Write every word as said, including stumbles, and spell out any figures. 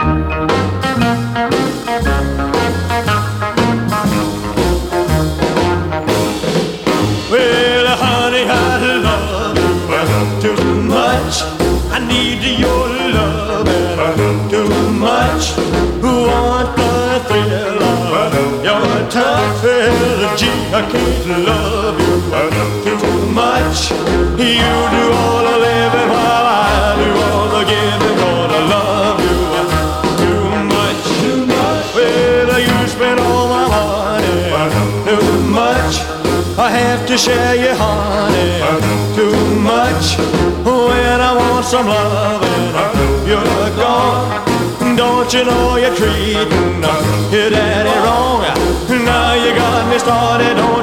Well, honey, I love you too much. I need your love too much. Want the thrill of your tough energy. I can't love you too much. You do all the living while I do all the giving. Gonna love you too much. Too much. Well, you spend all my money too much. I have to share your honey too much. When I want some loving, you're gone. Don't you know you're treating your daddy wrong? Now you got me started on